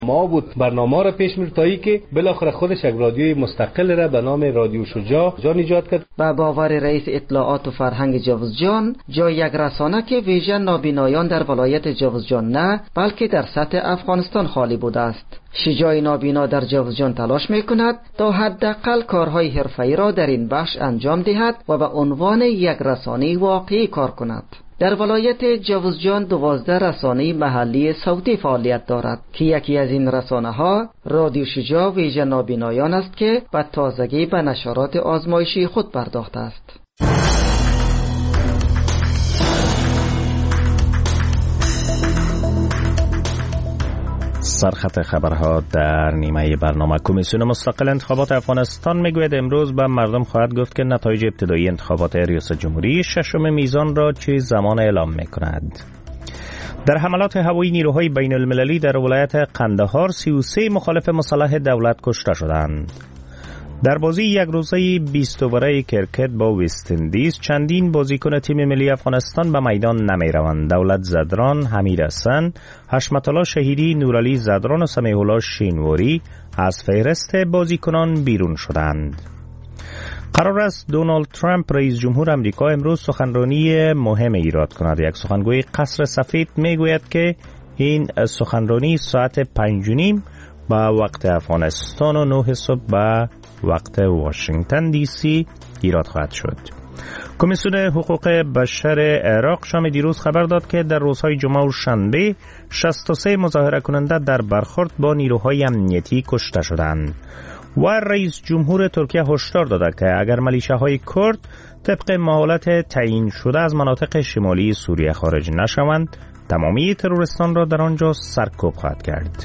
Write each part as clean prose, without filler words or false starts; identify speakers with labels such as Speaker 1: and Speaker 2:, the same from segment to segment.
Speaker 1: ما بود برنامه را پیش می‌برد تا اینکه بالاخره خودش یک رادیوی مستقل را به نام رادیو شجاع جان ایجاد کرد.
Speaker 2: با باور رئیس اطلاعات و فرهنگ جوزجان، جای یک رسانه که ویژه نابینایان در ولایت جوزجان نه بلکه در سطح افغانستان خالی بوده است. شجاع نابینا در جوزجان تلاش می‌کند تا حداقل کارهای حرفه‌ای را در این بخش انجام دهد و به عنوان یک رسانه واقعی کار کند. در ولایت جوزجان 12 رسانه محلی صوتی فعالیت دارد که یکی از این رسانه ها رادیو شجاع ویژه نابینایان است که به تازگی به نشرات آزمایشی خود پرداخته است.
Speaker 3: سرخط خبرها در نیمه برنامه. کمیسیون مستقل انتخابات افغانستان میگوید امروز به مردم خواهد گفت که نتایج ابتدایی انتخابات ریاست جمهوری ششم میزان را چه زمان اعلام میکند. در حملات هوایی نیروهای بین المللی در ولایت قندهار 33 مخالف مسلح دولت کشته شدند. در بازی یک روزه 20 اووره کرکت با وست اندیز چندین بازیکن تیم ملی افغانستان به میدان نمی روند. دولت زدران، حمید حسن، حشمت الله شهیدی، نورعلی زدران و سمیح الله شینواری از فهرست بازیکنان بیرون شدند. قرار است دونالد ترامپ رئیس جمهور آمریکا امروز سخنرانی مهم ایراد کند. یک سخنگوی قصر سفید میگوید که این سخنرانی ساعت 5:30 به وقت افغانستان و 9 صبح به وقت واشنگتن دی سی ایراد خواهد شد. کمیسیون حقوق بشر عراق شام دیروز خبر داد که در روزهای جمعه و شنبه 63 مظاهره کننده در برخورد با نیروهای امنیتی کشته شدند و رئیس جمهور ترکیه هشدار داده که اگر ملیشه‌های کرد طبق مهالت تعیین شده از مناطق شمالی سوریه خارج نشوند، تمامی ترورستان را در آنجا سرکوب خواهد کرد.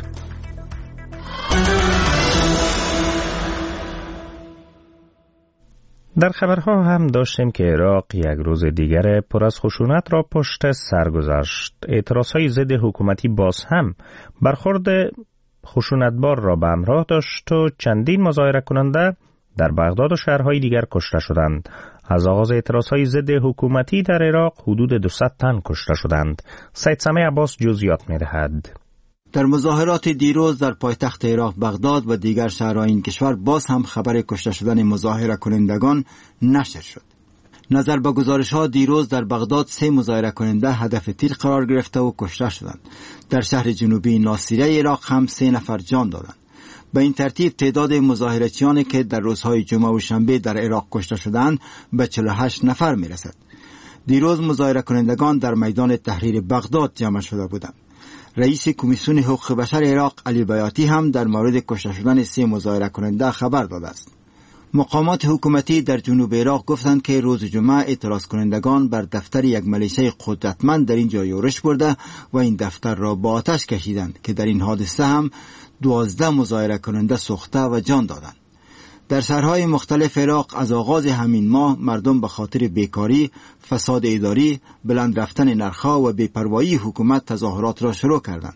Speaker 3: در خبرها هم داشتیم که عراق یک روز دیگر پر از خشونت را پشت سر گذاشت. اعتراضهای ضد حکومتی باز هم برخورد خشونتبار را به همراه داشت و چندین مظاهره کننده در بغداد و شهرهای دیگر کشته شدند. از آغاز اعتراضهای ضد حکومتی در عراق حدود 200 تن کشته شدند. سید سمیع عباس جزئیات می‌دهد.
Speaker 4: در مظاهرات دیروز در پایتخت عراق بغداد و دیگر شهرهای این کشور باز هم خبر کشته شدن مظاهره کنندگان نشر شد. نظر به گزارش‌ها دیروز در بغداد 3 مظاهره کننده هدف تیر قرار گرفته و کشته شدند. در شهر جنوبی ناصریه عراق هم 3 نفر جان دادند. به این ترتیب تعداد مظاهرچیانی که در روزهای جمعه و شنبه در عراق کشته شدند به 48 نفر میرسد. دیروز مظاهره کنندگان در میدان تحریر بغداد جمع شده بودند. رئیس کمیسیون حقوق بشر عراق علی بیاتی هم در مورد کشته شدن 3 مظاهره کننده خبر داده است. مقامات حکومتی در جنوب عراق گفتند که روز جمعه اعتراض کنندگان بر دفتر یک ملیشه قدرتمند در اینجا یورش برده و این دفتر را با آتش کشیدند که در این حادثه هم 12 مظاهره کننده سوخته و جان دادند. در شهرهای مختلف عراق از آغاز همین ماه مردم به خاطر بیکاری، فساد اداری، بلند رفتن نرخ‌ها و بی‌پروایی حکومت تظاهرات را شروع کردند.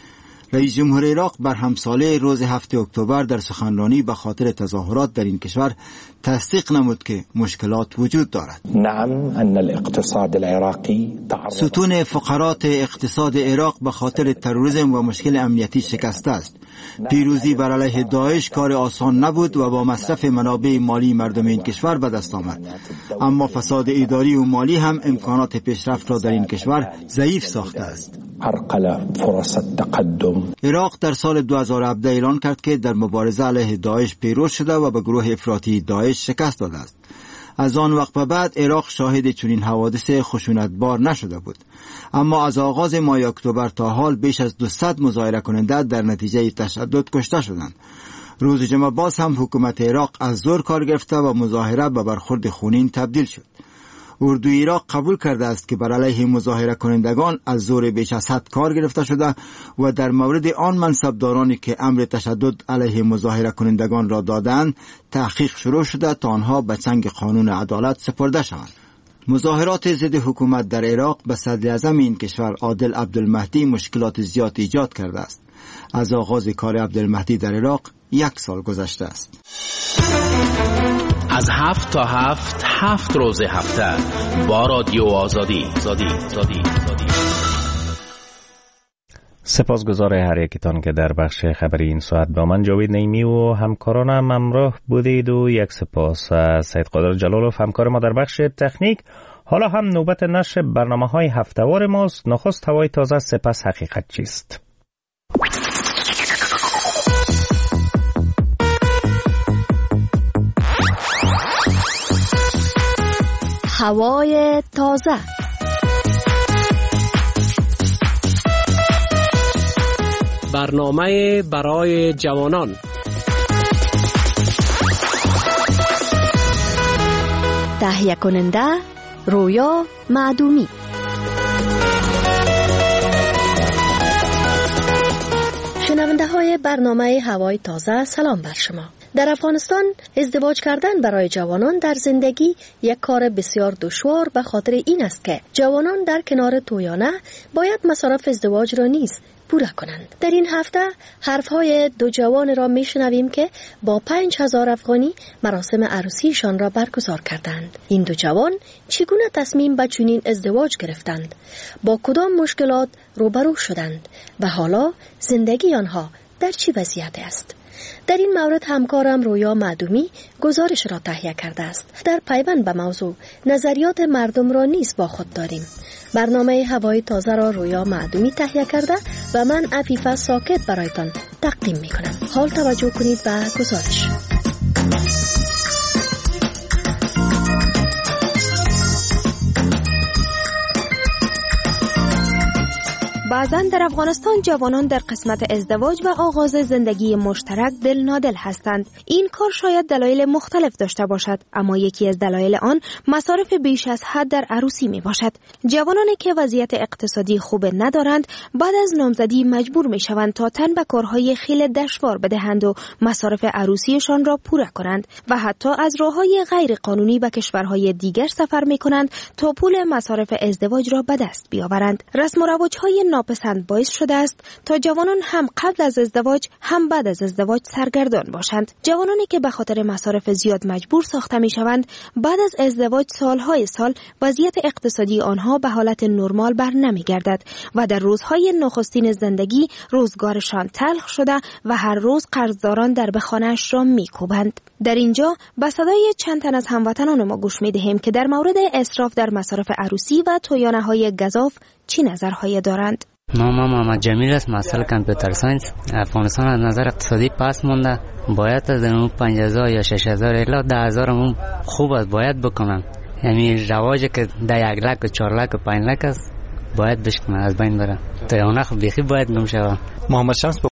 Speaker 4: رئیس جمهور عراق بر همساله روز 7 اکتبر در سخنرانی به خاطر تظاهرات در این کشور تصدیق نمود که مشکلات وجود دارد.
Speaker 5: نعم ان الاقتصاد العراقی
Speaker 4: ستون فقرات اقتصاد عراق به خاطر تروریسم و مشکل امنیتی شکسته است. پیروزی بر علیه داعش کار آسان نبود و با مصرف منابع مالی مردم این کشور به دست آمد. اما فساد اداری و مالی هم امکانات پیشرفت را در این کشور ضعیف ساخته است.
Speaker 5: عرقل فرص التقدم.
Speaker 4: عراق در سال 2017 اعلان کرد که در مبارزه علیه داعش پیروز شده و به گروه افراطی داعش شکست داده است. از آن وقت به بعد عراق شاهد چنین حوادث خشونتبار نشده بود. اما از آغاز ماه اکتبر تا حال بیش از 200 مظاهره کننده در نتیجه تشدد کشته شدند. روز جمعه باز هم حکومت عراق از زور کار گرفته و مظاهره به برخورد خونین تبدیل شد. اردوی عراق قبول کرده است که بر علیه مظاهره کنندگان از زور بیش از حد کار گرفته شده و در مورد آن منصبدارانی که امر تشدد علیه مظاهره کنندگان را دادند تحقیق شروع شده تا آنها به چنگ قانون عدالت سپرده شوند. مظاهرات ضد حکومت در عراق به صدر اعظم این کشور عادل عبدالمهدی مشکلات زیاد ایجاد کرده است. از آغاز کار عبدالمهدی در عراق 1 سال گذشته است.
Speaker 6: از 7 تا 7 روز هفته با رادیو آزادی.
Speaker 3: سپاسگزار هر یکتان که در بخش خبری این ساعت با من جاوید نعیمی و همکارانم همراه بودید و یک سپاس از سید قادر جلالوف همکار ما در بخش تکنیک. حالا هم نوبت نشر برنامه‌های هفته‌وار ماست. نخست هوای تازه، سپس حقیقت چیست.
Speaker 7: هوای تازه.
Speaker 8: برنامه برای جوانان.
Speaker 7: تهیه کننده رویا معدومی. شنونده های برنامه هوای تازه، سلام بر شما. در افغانستان ازدواج کردن برای جوانان در زندگی یک کار بسیار دشوار به خاطر این است که جوانان در کنار تویانه باید مصارف ازدواج را نیز پورا کنند. در این هفته حرفهای دو جوان را میشنویم که با 5000 افغانی مراسم عروسیشان را برگزار کردند. این دو جوان چگونه تصمیم به چنین ازدواج گرفتند؟ با کدام مشکلات روبرو شدند؟ و حالا زندگی آنها در چه وضعیت است؟ در این مورد همکارم رویا معدومی گزارش را تهیه کرده است. در پیوند به موضوع نظریات مردم را نیز با خود داریم. برنامه هوای تازه را رویا معدومی تهیه کرده و من عفیفه ساکت برایتان تقدیم می کنم. حال توجه کنید به گزارش.
Speaker 9: بعضاً در افغانستان جوانان در قسمت ازدواج و آغاز زندگی مشترک دل نادل هستند. این کار شاید دلایل مختلف داشته باشد، اما یکی از دلایل آن مصارف بیش از حد در عروسی می باشد. جوانانی که وضعیت اقتصادی خوب ندارند بعد از نامزدی مجبور می شوند تا تن به کارهای خیلی دشوار بدهند و مصارف عروسیشان را پورا کنند و حتی از راههای غیر قانونی به کشورهای دیگر سفر می کنند تا پول مصارف ازدواج را به دست بیاورند. رسم و رواج‌های ناپسند باعث شده است تا جوانان هم قبل از ازدواج هم بعد از ازدواج سرگردان باشند. جوانانی که به خاطر مصارف زیاد مجبور ساخته می شوند بعد از ازدواج سالهای سال وضعیت اقتصادی آنها به حالت نرمال بر نمی گردد و در روزهای نخستین زندگی روزگارشان تلخ شده و هر روز قرضداران در بخانه‌اش را می کوبند. در اینجا به صدای چند تن از هموطنان ما گوش می دهیم که در مورد اسراف در مصارف عروسی و تویانه‌های گزاف چی نظرهای دارند.
Speaker 10: نامم محمد جمیل است، مسئله کامپیوتر ساینس. افغانستان از نظر اقتصادی پس مونده. باید از اون 5000 یا 6000 الی 10000 هم خوب است باید بکنن. یعنی رواجی که 1 لک و 4 لک و 5 لک است باید بشکنن، از بین بره. تویانه خب بیخی باید گم شود.
Speaker 11: محمد شمس